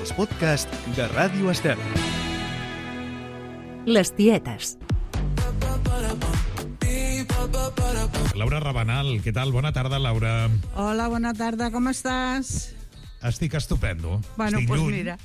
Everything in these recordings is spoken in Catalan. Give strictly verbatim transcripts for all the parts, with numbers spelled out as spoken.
els podcasts de Ràdio Estel. Les tietes. Laura Rabanal, què tal? Bona tarda, Laura. Hola, bona tarda, com estàs? Estic estupendo. Bueno, Estic doncs lluny. mira.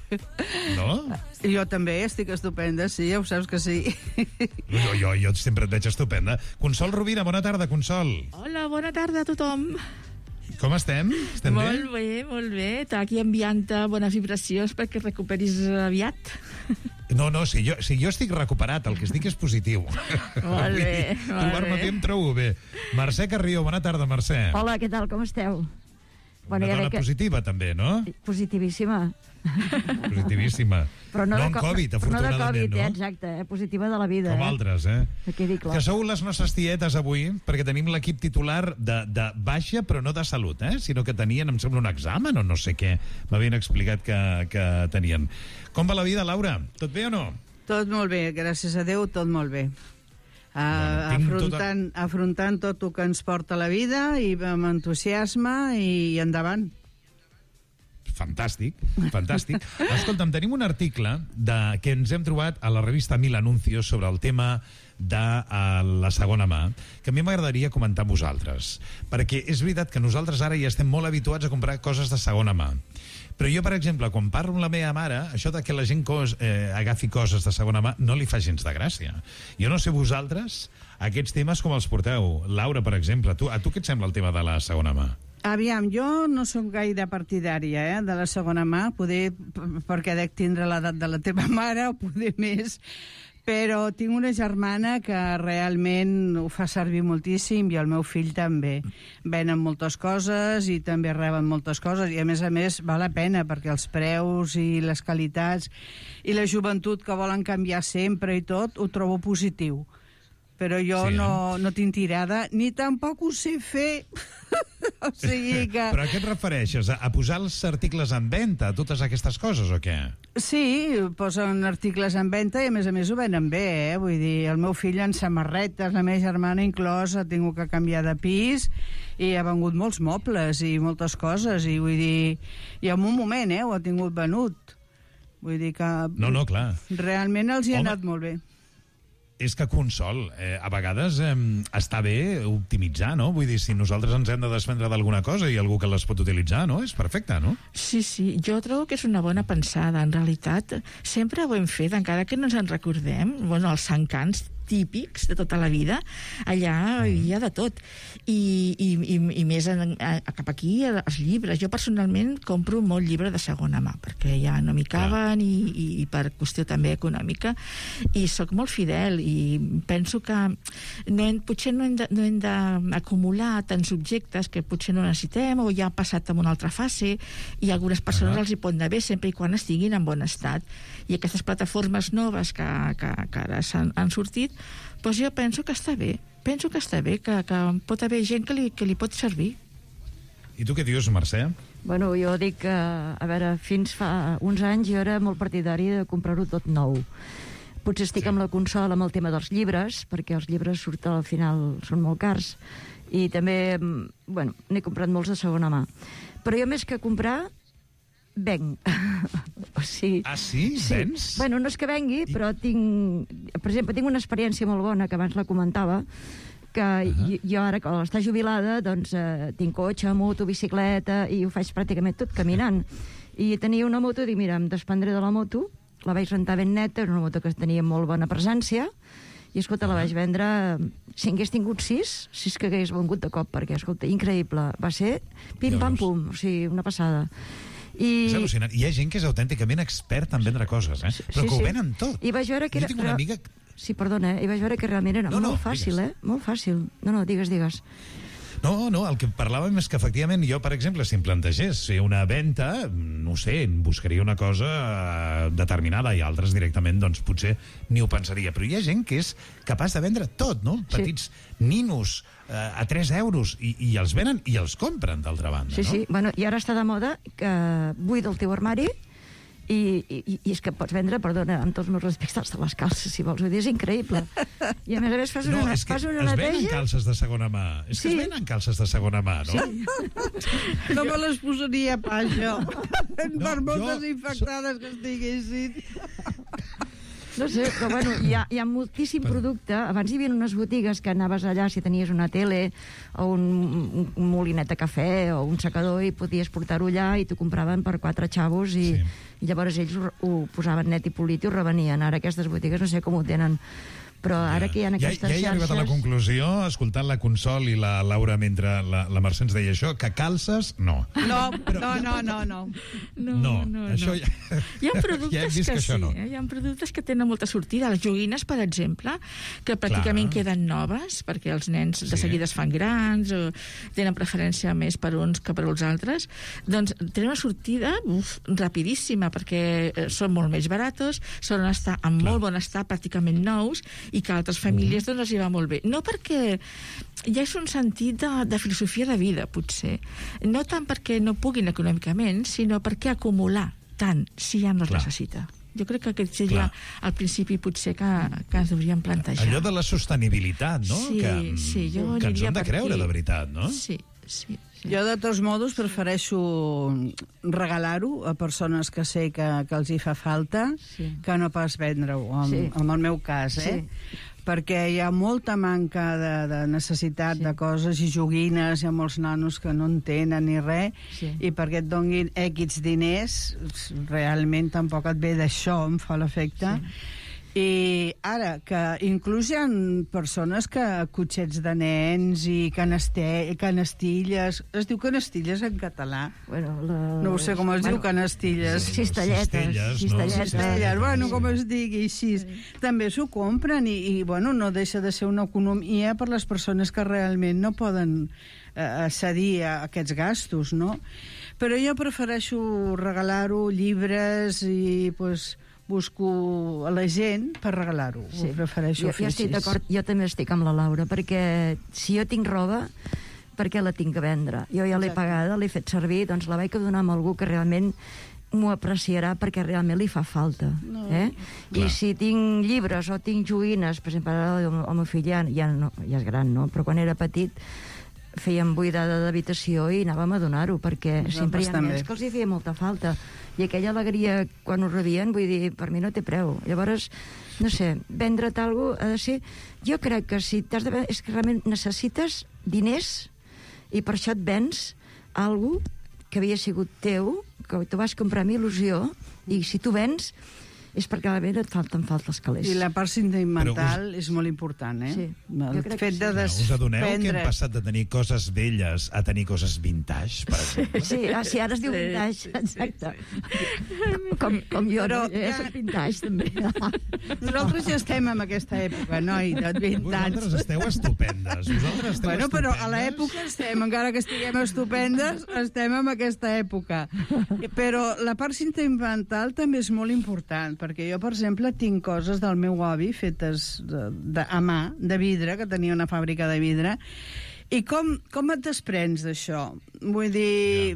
No? Jo també estic estupenda, sí, ja ho saps que sí. Jo, jo, jo sempre et veig estupenda. Consol Rovira, bona tarda, Consol. Hola, bona tarda a tothom. Com estem? Estem molt bé? bé, molt bé. Està aquí enviant-te bones vibracions perquè recuperis aviat. No, no, si jo, si jo estic recuperat, el que estic és positiu. Molt bé, molt Trobar-me bé. aquí em trobo bé. Mercè Carrió, bona tarda, Mercè. Hola, què tal, com esteu? Una ja dona veig que- positiva, també, no? Positivíssima. Positivíssima. Però no, no de en co- Covid, però no de afortunadament, Covid, eh? no? Exacte, eh? Positiva de la vida. Com eh? altres, eh? Que quedi clar. Que sou les nostres tietes avui, perquè tenim l'equip titular de, de baixa, però no de salut, eh? Sinó que tenien, em sembla, un examen o no sé què. M'havien explicat que, que tenien. Com va la vida, Laura? Tot bé o no? Tot molt bé, gràcies a Déu, tot molt bé. Uh, Bueno, tinc afrontant, tota... afrontant tot el que ens porta la vida i amb entusiasme i endavant. Fantàstic, fantàstic. Escolta'm, tenim un article de, que ens hem trobat a la revista Mil Anuncios sobre el tema de uh, la segona mà, que a mi m'agradaria comentar amb vosaltres, perquè és veritat que nosaltres ara ja estem molt habituats a comprar coses de segona mà. Però jo, per exemple, quan parlo amb la meva mare, això de que la gent cos, eh, agafi coses de segona mà no li fa gens de gràcia. Jo no sé vosaltres aquests temes com els porteu. Laura, per exemple, tu, a tu què et sembla el tema de la segona mà? Aviam, jo no sóc gaire partidària eh, de la segona mà, poder, p- perquè dec tindre l'edat de la teva mare o poder més, però tinc una germana que realment ho fa servir moltíssim i el meu fill també. Venen moltes coses i també reben moltes coses i a més a més val la pena perquè els preus i les qualitats i la joventut que volen canviar sempre i tot ho trobo positiu. Però jo Sí, eh? no, no tinc tirada ni tampoc ho sé fer. O sigui que... Però a què et refereixes? A, a posar els articles en venda, totes aquestes coses, o què? Sí, posen articles en venda i a més a més ho venen bé, eh? Vull dir, el meu fill en samarretes, la meva germana inclòs, ha tingut que canviar de pis i ha vengut molts mobles i moltes coses i vull dir... I en un moment, eh, ho ha tingut venut. Vull dir que... No, no, clar. Realment els hi ha Home. anat molt bé. És que Consol, eh, a vegades eh, està bé optimitzar, no? Vull dir, si nosaltres ens hem de desvendre d'alguna cosa i algú que les pot utilitzar, no? És perfecte, no? Sí, sí, jo trobo que és una bona pensada. En realitat, sempre ho hem fet, encara que no ens en recordem. Bueno, els encants típics de tota la vida, allà hi havia de tot. I, i, i, i més en, a, cap aquí, els llibres. Jo personalment compro molt llibre de segona mà, perquè ja no m'hi caben i, i, i per qüestió també econòmica, i sóc molt fidel i penso que no hem, potser no hem, de, no hem d'acumular tants objectes que potser no necessitem o ja ha passat en una altra fase i a algunes persones Ah. els hi pot anar bé sempre i quan estiguin en bon estat. I aquestes plataformes noves que, que, que ara s'han, han sortit, doncs jo penso que està bé. Penso que està bé, que, que pot haver gent que li, que li pot servir. I tu què dius, Mercè? Bueno, jo dic que, a veure, fins fa uns anys jo era molt partidari de comprar-ho tot nou. Potser estic Sí. amb la consola amb el tema dels llibres, perquè els llibres surten al final, són molt cars, i també, mm, bueno, n'he comprat molts de segona mà. Però jo més que comprar, venc. O sigui... Ah, sí? Vens? Bueno, no és que vengui, però tinc... Per exemple, tinc una experiència molt bona, que abans la comentava, que uh-huh. jo ara, quan està jubilada, doncs eh, tinc cotxe, moto, bicicleta, i ho faig pràcticament tot caminant. I tenia una moto, dic, mira, em desprendré de la moto, la vaig rentar ben neta, era una moto que tenia molt bona presència, i, escolta, la vaig vendre... Si hagués tingut sis, sis que hagués vengut de cop, perquè, escolta, increïble. Va ser pim-pam-pum, o sigui, una passada. I... És al·lucinant. Hi ha gent que és autènticament expert en vendre coses, eh? Però que ho venen tot. I vaig veure que Jo era... tinc una amiga... Sí, perdona, eh? I vaig veure que realment era No, no, molt fàcil, digues. eh? Molt fàcil. No, no, digues, digues. No, no, el que parlàvem és que efectivament jo, per exemple, si em plantegés fer una venda, no sé, buscaria una cosa eh, determinada i altres directament, doncs potser ni ho pensaria. Però hi ha gent que és capaç de vendre tot, no? Sí. Petits ninos eh, a tres euros i, i els venen i els compren, d'altra banda, Sí, no? sí. Bueno, i ara està de moda que buida el teu armari I, i, i és que pots vendre, perdona, amb tots els meus respectes de les calces, si vols, vull dir, és increïble. I a més a més fas una, no, és que fas una es neteja... venen calces de segona mà. És que Sí. es venen calces de segona mà, no? Sí. No me les posaria pas, jo. No, per molt jo- desinfectades que estiguessin. No sé, però bueno, hi ha, hi ha moltíssim producte. Abans hi havia unes botigues que anaves allà si tenies una tele o un, un, un molinet de cafè o un secador i podies portar-ho allà i t'ho compraven per quatre xavos i, Sí. i llavors ells ho, ho posaven net i polit i ho revenien. Ara aquestes botigues no sé com ho tenen, però ara que hi ha ja, aquestes ja he arribat a la xarxes... conclusió, escoltant la Consol i la Laura mentre la, la Mercè ens deia això, que calces, no. No, no, no, no, no. No, No, no, això no. ja- Hi ha productes ja hem vist que, que això sí, no. eh? Hi ha productes que tenen molta sortida. Les joguines, per exemple, que pràcticament Clar. queden noves, perquè els nens de Sí. seguida es fan grans o tenen preferència més per uns que per els altres, doncs tenen una sortida uf, rapidíssima, perquè eh, són molt més baratos, solen estar en Clar. molt bon estat, pràcticament nous, i que a altres famílies doncs, els hi va molt bé. No perquè ja és un sentit de, de filosofia de vida, potser. No tant perquè no puguin econòmicament, sinó perquè acumular tant si ja no es Clar. necessita. Jo crec que aquest seria Clar. al principi potser que, que ens hauríem plantejar. Allò de la sostenibilitat, no? Sí, que, sí, jo que ens aniria hem de per creure, aquí. de veritat, no? Sí, sí. sí. Jo, de tots modos, prefereixo regalar-ho a persones que sé que, que els hi fa falta Sí. que no pas vendre-ho, en, Sí. en el meu cas, eh? Sí. Perquè hi ha molta manca de, de necessitat Sí. de coses i joguines, hi ha molts nanos que no en tenen ni res, Sí. i perquè et donguin equips diners, realment tampoc et ve d'això, em fa l'efecte. Sí. I ara, que inclús hi ha persones que cotxets de nens i caneste, canestilles... Es diu canestilles en català? Bueno, la... No ho sé com es diu, canestilles. Cistelletes. Cistelles, no? Cistelletes. Cistelles, bueno, com es digui així. També s'ho compren i, i, bueno, no deixa de ser una economia per les persones que realment no poden eh, cedir a aquests gastos, no? Però jo prefereixo regalar-ho, llibres i, pues, busco a la gent per regalar-ho. Ho prefereixo jo, fer jo estic així. d'acord, jo també estic amb la Laura, perquè si jo tinc roba, per què la tinc a vendre? Jo ja l'he Exacte. pagada, l'he fet servir, doncs la vaig a donar a algú que realment m'ho apreciarà perquè realment li fa falta. No. Eh? I Clar. si tinc llibres o tinc joguines, per exemple, ara el, el meu fill ja, ja, no, ja és gran, no? Però quan era petit fèiem buidada d'habitació i anàvem a donar-ho, perquè Nosaltres sempre hi ha també. nens que els hi feia molta falta. I aquella alegria quan ho rebien, vull dir, per mi no té preu. Llavors, no sé, vendre't alguna cosa ha de ser... Jo crec que si t'has de vendre, és que realment necessites diners i per això et vens alguna que havia sigut teu, que tu vas comprar amb il·lusió, i si tu vens és perquè realment et falten falta els calés. I la part sentimental Però és molt important, eh? Sí, El jo crec fet que de sí. Us adoneu que hem desprendre... passat de tenir coses velles a tenir coses vintage, per exemple? Sí, ah, sí, ara es diu Sí, vintage, sí, exacte. Com, com jo, Però no? Jo ja- soc vintage, també. Nosaltres ja estem en aquesta època, noi, de vint anys. Vosaltres esteu estupendes. Vosaltres esteu Bueno, però a estupendes. l'època estem, encara que estiguem estupendes, estem en aquesta època. Però la part sentimental també és molt important, perquè jo, per exemple, tinc coses del meu avi fetes de, de, a mà, de vidre, que tenia una fàbrica de vidre, i com, com et desprens d'això? Vull dir...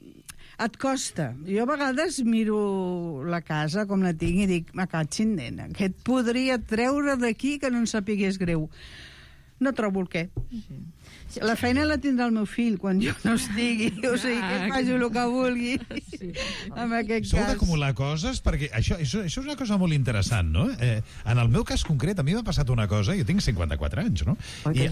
Et costa. Jo a vegades miro la casa com la tinc i dic, me catxin, nena, que et podria treure d'aquí que no en sapigués greu. No trobo el què. La feina la tindrà el meu fill quan jo no estigui, o sigui, que Ah, faci el que vulgui. En aquest Sou cas. d'acumular coses? Perquè això, això, això és una cosa molt interessant, no? Eh, en el meu cas concret, a mi m'ha passat una cosa, jo tinc cinquanta-quatre anys, no? Oi, que I,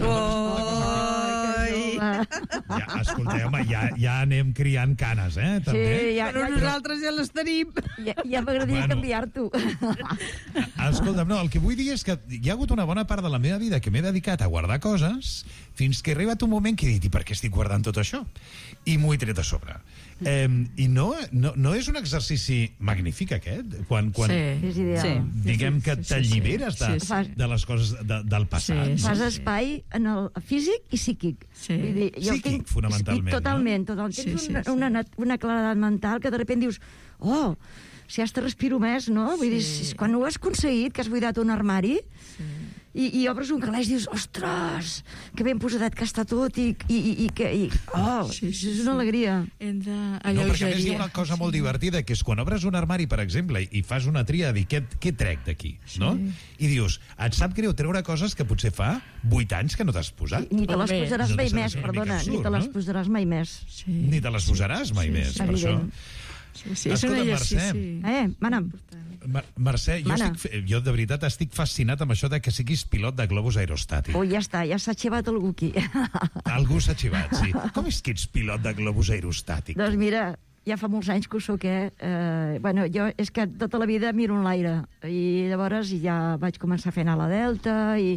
Oi! ja, escolteu, home, ja, ja anem criant canes, eh? Sí, També. ja, Però ja, nosaltres ja les tenim. ja, ja m'agradaria Bueno. canviar-t'ho. Escolta'm, no, el que vull dir és que hi ha hagut una bona part de la meva vida que m'he dedicat a guardar coses fins que he arribat un moment que he dit, i per què estic guardant tot això? I m'ho he tret a sobre. Eh, I no, no, no és un exercici magnífic, aquest? Quan, quan És ideal. Sí. diguem que Sí, sí, sí, t'alliberes de, sí, sí. de les coses de, del passat. Sí, Fas sí. espai en el físic i psíquic. Sí. Vull dir, jo Psíquic, tinc, fonamentalment, I totalment, no? totalment. Sí, Tens sí, una, sí. una, nat- una claredat mental que de sobte dius, oh, si has te respiro més, no? Vull dir, Sí. si, quan ho has aconseguit, que has buidat un armari, Sí. i, i obres un calaix i dius, ostres, que ben posadet que està tot, i, i, i, i que... I, oh, sí, sí, és una alegria. Hem de No, perquè a més hi ha una cosa molt divertida, que és quan obres un armari, per exemple, i fas una tria de dir, què, què trec d'aquí, no? I dius, et sap greu treure coses que potser fa vuit anys que no t'has posat. Ni te les posaràs No mai deixa de més, ser una mica perdona, absurd, ni te les no? posaràs mai més. Sí. Ni te les posaràs mai més, per això. Evident. Sí, sí, és un Escolta, exercici. Eh, mana'm. Mar Mercè, jo, Mana. estic, jo de veritat estic fascinat amb això de que siguis pilot de globus aerostàtic. Ui, ja està, ja s'ha xivat algú aquí. Algú s'ha xivat, sí. Com és que ets pilot de globus aerostàtic? Doncs mira, ja fa molts anys que ho soc, eh? eh? Bueno, jo és que tota la vida miro en l'aire, i llavors ja vaig començar fent a la Delta, i,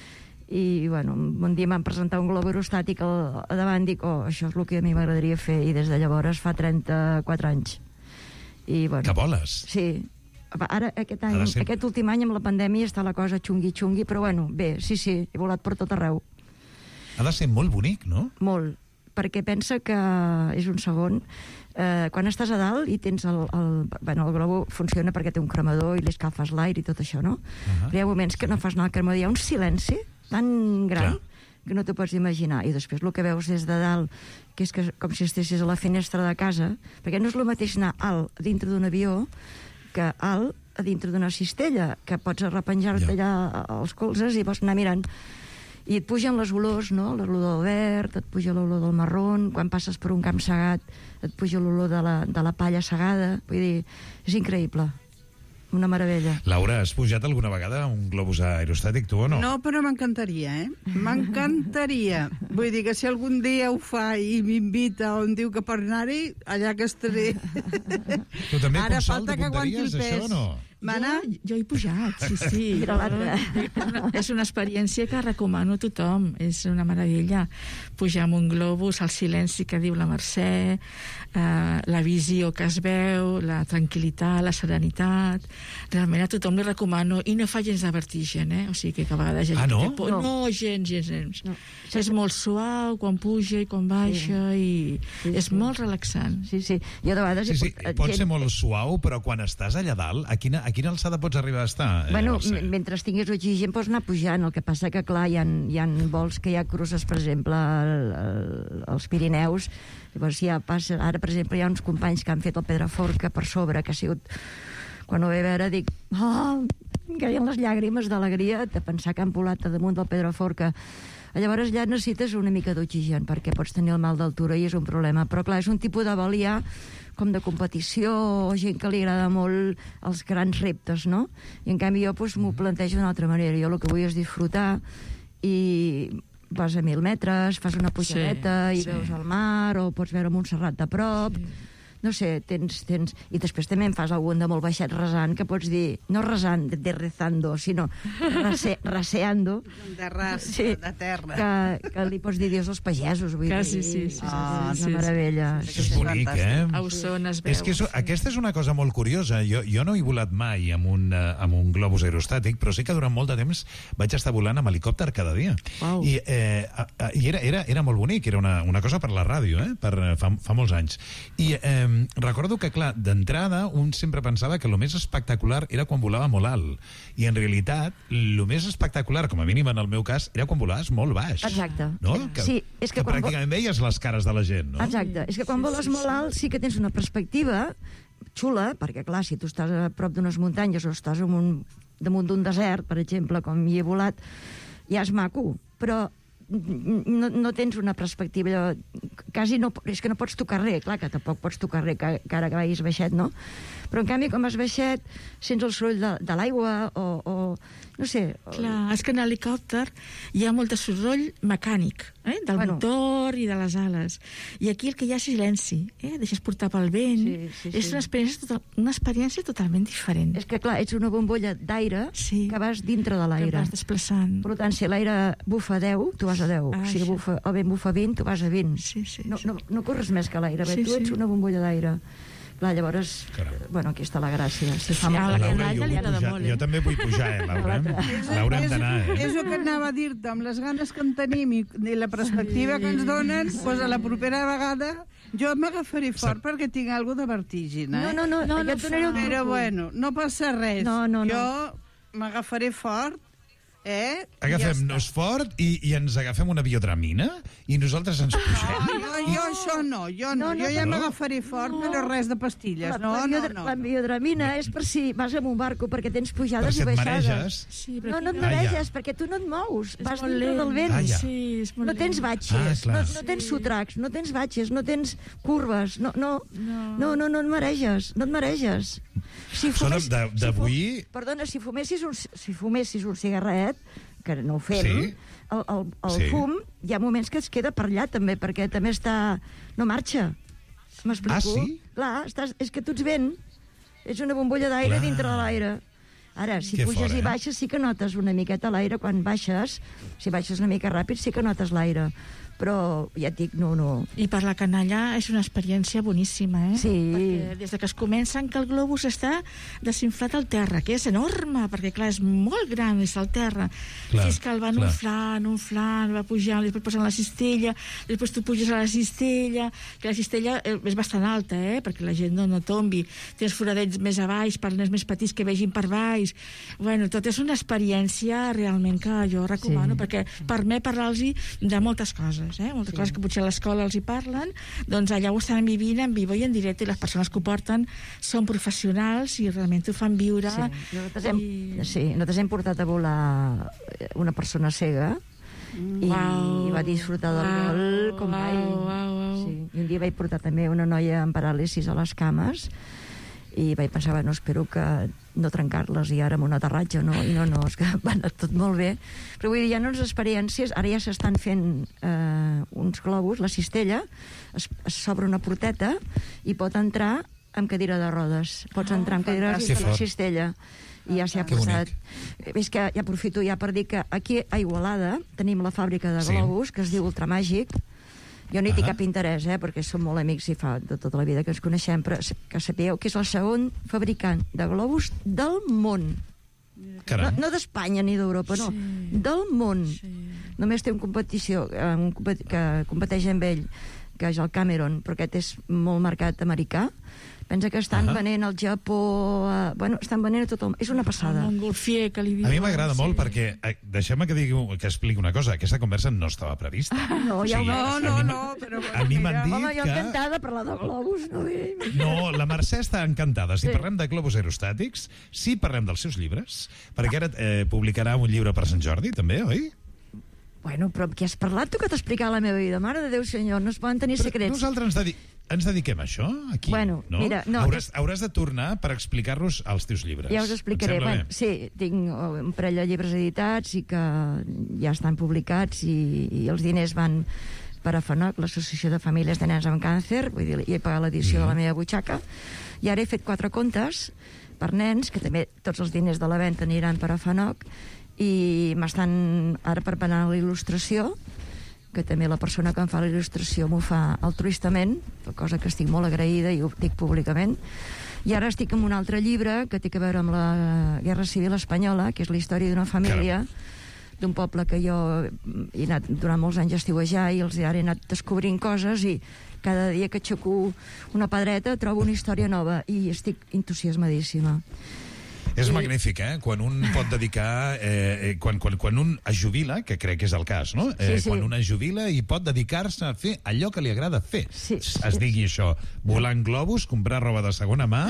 i bueno, un dia m'han presentat un globo aerostàtic al, a davant, dic, oh, això és el que a mi m'agradaria fer, i des de llavors fa trenta-quatre anys. I, bueno, Que voles? sí. Ara, aquest, any, Ara sí. aquest últim any, amb la pandèmia, està la cosa xungui-xungui, però bueno, bé, sí, sí, he volat per tot arreu. Ha de ser molt bonic, no? Molt, perquè pensa que és un segon. Eh, quan estàs a dalt i tens el, el... Bueno, el globo funciona perquè té un cremador i li escalfes l'aire i tot això, no? Uh-huh. Però hi ha moments que no fas anar al cremador, hi ha un silenci tan gran Clar. que no t'ho pots imaginar. I després el que veus des de dalt, que és que com si estessis a la finestra de casa, perquè no és el mateix anar alt dintre d'un avió que alt a dintre d'una cistella, que pots arrepenjar-te Ja. allà als colzes i pots anar mirant. I et pugen les olors, no? L'olor del verd, et puja l'olor del marrón, quan passes per un camp segat et puja l'olor de, la, de la palla segada. Vull dir, és increïble. Una meravella. Laura, has pujat alguna vegada a un globus aerostàtic, tu o no? No, però m'encantaria, eh? M'encantaria. Vull dir que si algun dia ho fa i m'invita on diu que per anar-hi, allà que estaré. Tu també, Ara Consol, falta que aguanti el t'apuntaries, això pes. o no? Mana? Jo, jo he pujat, sí, sí. Mira l'altre. És una experiència que recomano a tothom. És una meravella. Pujar amb un globus, el silenci que diu la Mercè, eh, la visió que es veu, la tranquil·litat, la serenitat. Realment a tothom li recomano. I no fa gens de vertigen, eh? O sigui que a vegades... Ah, no? Té por. No. No, gens, gens, gens. No. És molt suau quan puja i quan baixa, Sí. i Sí, és sí. molt relaxant. Sí, sí. Jo de vegades... Sí, sí, he pot gent- ser molt suau, però quan estàs allà dalt, a quina, a quina alçada pots arribar a estar? eh, Bueno, Mercè? m- mentre tinguis oxigen pots anar pujant. El que passa que, clar, hi ha, hi ha vols que hi ha cruces, per exemple, al- al- als Pirineus. Llavors ja passa... Ara, per exemple, hi ha uns companys que han fet el Pedraforca per sobre, que ha sigut... Quan ho ve a veure, dic... Oh, em caien les llàgrimes d'alegria de pensar que han volat a damunt del Pedraforca. Llavors ja necessites una mica d'oxigen perquè pots tenir el mal d'altura i és un problema. Però clar, és un tipus de vol ja com de competició o gent que li agrada molt els grans reptes, no? I en canvi jo doncs, m'ho plantejo d'una altra manera. Jo el que vull és disfrutar i vas a mil metres, fas una pujadeta Sí, i sí. veus el mar o pots veure Montserrat de prop. Sí. No sé, tens, tens... I després també en fas algun de molt baixet resant, que pots dir, no resant, de, de rezando, sinó rase, raseando, De ras, Sí. de terra. que, que li pots dir Dios als pagesos. Vull Que dir, sí, sí, sí, sí, Ah, sí, és sí, una meravella. sí, sí. És bonic, eh? A Osona es veu. És que és, aquesta és una cosa molt curiosa. Jo, jo no he volat mai amb un, uh, amb un globus aerostàtic, però sí que durant molt de temps vaig estar volant amb helicòpter cada dia. Uau. I, eh, a, a, i era, era, era molt bonic, era una, una cosa per la ràdio, eh? per, eh, fa, fa molts anys. I eh, recordo que, clar, d'entrada un sempre pensava que el més espectacular era quan volava molt alt. I en realitat, el més espectacular, com a mínim en el meu cas, era quan volaves molt baix. Exacte. No? Que, Sí, és que que quan vo- pràcticament veies les cares de la gent, no? Exacte. És que quan voles molt alt sí que tens una perspectiva xula, perquè clar, si tu estàs a prop d'unes muntanyes o estàs en un, damunt d'un desert, per exemple, com hi he volat, ja és maco, però no, no tens una perspectiva, quasi no, és que no pots tocar res, clar que tampoc pots tocar res, que, que ara que vagis baixet, no? Però en canvi, com has baixet, sents el soroll de, de l'aigua o, o, no sé... O... Clar, és que en helicòpter hi ha molt de soroll mecànic, eh? del Bueno. motor i de les ales. I aquí el que hi ha és silenci, eh? deixes portar pel vent. Sí, sí, és sí. una experiència, total, una experiència totalment diferent. És que, clar, ets una bombolla d'aire Sí. que vas dintre de que l'aire. vas desplaçant. Per tant, si l'aire bufa a deu, tu vas a deu. Ah, si això. bufa, el vent bufa a vint, tu vas a vint. Sí, sí, No, sí. no, no corres més que l'aire, Sí, sí, tu ets sí. una bombolla d'aire. Clar, llavors, Caram. bueno, aquí està la gràcia. Si fa Sí, mal a la de Laura, canalla jo, li vull agrada pujar, molt, eh? jo també vull pujar, eh, Laura? Laura, hem és, d'anar, eh? és el que anava a dir-te, amb les ganes que en tenim i, i la perspectiva que ens donen, doncs a la propera vegada jo m'agafaré fort perquè tinc alguna de vertigina. No, Eh? no, no, No, no, no et donaré un fa. Però truco. bueno, no passa res. No, no, no. Jo m'agafaré fort Eh? Agafem-nos ja fort i, i ens agafem una biodramina i nosaltres ens pugem. No, jo, jo això no, jo no. No, no, jo ja no. m'agafaré fort, però res de pastilles. La, No, la, no, biodra- no. la biodramina és per si vas amb un barco, perquè tens Per pujades si i et baixades. mareges. Sí, No, no et Ah, ja. mareges, perquè tu no et mous, És vas molt dintre lent. del vent. Ah, ja. Sí, és molt No tens lent. batxes, Ah, no, clar. no tens sotracs, no tens batxes, no tens curves, no, no, No. no, no, no et mareges, no et mareges. Si Són fumes- de- si d'avui- fu- Perdona, si fumessis, un, si fumessis un cigarret, que no ho fem, Sí. el, el, el Sí. fum hi ha moments que es queda per allà també, perquè també està... no marxa. M'explico? Ah, sí? Clar, estàs, és que tu ets vent, és una bombolla d'aire Clar. dintre de l'aire. Ara, si Que puges fort, i eh? baixes sí que notes una miqueta l'aire. Quan baixes, si baixes una mica ràpid, sí que notes l'aire. Però, ja et dic, no, no. I per la canalla és una experiència boníssima, eh? Sí. Perquè des de que es comencen que el globus està desinflat al terra, que és enorme, perquè clar, és molt gran, és al terra. Clar, I és que el van clar. inflant, inflant, va pujant, després posen la cistella, després tu puges a la cistella, que la cistella eh, és bastant alta, eh? Perquè la gent no, no tombi. Tens foradets més a baix, per nens més petits que vegin per baix. Bueno, tot és una experiència realment que jo recomano, Sí. perquè permet parlar-los de moltes coses. Eh? Moltes sí. coses que potser a l'escola els hi parlen, doncs allà ho estan vivint en vivo i en directe, i les persones que ho porten són professionals i realment ho fan viure. Sí, nosaltres hem, I- sí, nosaltres hem portat a volar una persona cega i Uau. va disfrutar del Uau, vol com mai. uau, uau, uau. Sí. I un dia vaig portar també una noia amb paràlisis a les cames i vaig pensar, bueno, espero que no trencar-les i ara amb un aterratge, no? I no, no, és que va anar tot molt bé. Però vull dir, hi ha unes experiències, ara ja s'estan fent eh, uns globus, la cistella, es, es s'obre una porteta i pot entrar amb cadira de rodes. Pots Oh, entrar amb cadira de rodes fantàstic. dins de la Que fort. cistella. I ja s'hi ha Que posat. bonic. És que ja aprofito ja per dir que aquí a Igualada tenim la fàbrica de Sí. globus, que es diu Ultramàgic. Jo no hi tinc Ah. cap interès, eh, perquè som molt amics i fa de tota la vida que ens coneixem, però que sapigueu que és el segon fabricant de globus del món. No, Caram. no d'Espanya ni d'Europa, no. Sí. Del món. Sí. Només té un competició eh, un compet que competeix amb ell, que és el Cameron, però aquest és molt mercat americà. Pensa que estan Ah. venent al Japó... Eh, bueno, estan venent a tot el... És una passada. El Montgolfier, que li diuen. A mi m'agrada molt sí. perquè, eh, deixem-me que, digui, que expliqui una cosa, aquesta conversa no estava prevista. No, ja ho No, veus. no, a mi- no, però... A mi m'han dit Home, jo que... encantada de parlar de globus, no? No, la Mercè està encantada. Si Sí. parlem de globus aerostàtics, si parlem dels seus llibres, perquè ara eh, publicarà un llibre per Sant Jordi, també, oi? Bueno, però amb qui has parlat tu que t'ha explicat la meva vida? Mare de Déu, senyor, no es poden tenir Però secrets. nosaltres ens, dedi ens dediquem a això, aquí, Bueno, no? mira, no, hauràs, hauràs de tornar per explicar-nos els teus llibres. Ja us explicaré. Et sembla Bueno, bé? sí, tinc oh, un parell de llibres editats i que ja estan publicats i, i els diners van per a FANOC, l'Associació de Famílies de Nens amb Càncer, vull dir, i he pagat l'edició Mm. de la meva butxaca, i ara he fet quatre contes per nens, que també tots els diners de la venda aniran per a FANOC, i m'estan ara preparant l'il·lustració, que també la persona que em fa la il·lustració m'ho fa altruistament, cosa que estic molt agraïda i ho dic públicament. I ara estic amb un altre llibre que té a veure amb la Guerra Civil Espanyola, que és la història d'una família d'un poble que jo he anat durant molts anys a estiuejar i els ara he anat descobrint coses i cada dia que aixeco una pedreta trobo una història nova i estic entusiasmadíssima. És I- magnífic, eh? Quan un pot dedicar... Eh, eh, quan, quan, quan un es jubila, que crec que és el cas, no? Eh, Sí, sí. Quan un es jubila i pot dedicar-se a fer allò que li agrada fer. Sí. Es digui això, volar en globus, comprar roba de segona mà,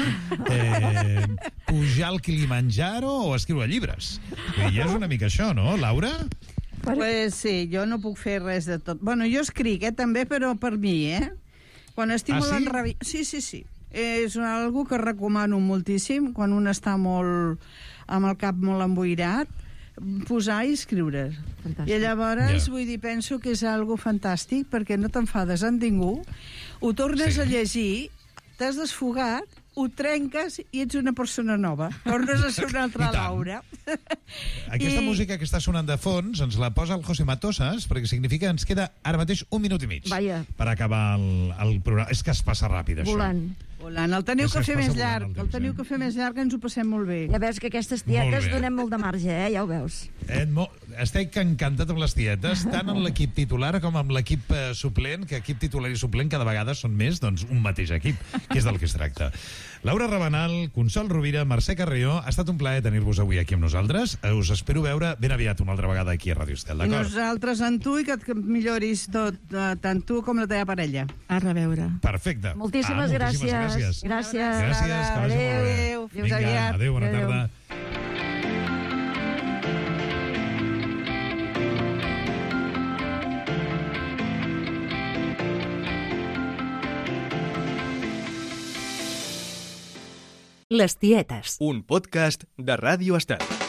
eh, pujar al Kilimanjaro o escriure llibres. I ja és una mica això, no, Laura? Pues sí, jo no puc fer res de tot. Bueno, jo escric, eh, també, però per mi, eh? Quan estic Ah, molt sí? enrabi... Sí, sí, sí. És algo que recomano moltíssim quan un està molt amb el cap molt emboirat, posar i escriure. Fantàstic. I llavors, Ja. vull dir, penso que és algo fantàstic perquè no t'enfades amb ningú, ho tornes Sí. a llegir, t'has desfogat, ho trenques i ets una persona nova. Tornes a ser una altra I tant. Laura. Aquesta I- música que està sonant de fons ens la posa el José Matosas, perquè significa que ens queda ara mateix un minut i mig Vaja. per acabar el, el programa. És que es passa ràpid, això. Volant. Volant, el teniu És que que es fer passa més volant llarg, el el temps, teniu eh? que fer més llarg, que ens ho passem molt bé. Ja veus que aquestes Molt tietes bé. donem molt de marge, eh? Ja ho veus. Eh, mo... estic encantat amb les tietes, tant en l'equip titular com amb l'equip eh, suplent, que equip titular i suplent cada vegada són més, doncs un mateix equip, que és del que es tracta. Laura Rabanal, Consol Rovira, Mercè Carrió, ha estat un plaer tenir-vos avui aquí amb nosaltres. Us espero veure ben aviat una altra vegada aquí a Ràdio Estel, I d'acord? nosaltres en tu i que et milloris tot, eh, tant tu com la teva parella. A reveure. Perfecte. Moltíssimes, Ah, gràcies. gràcies. Gràcies. Gràcies, que vagi molt bé. Adéu. Fins Vinga, aviat. adéu, bona Adéu. tarda. Les tietes. Un podcast de Ràdio Estel.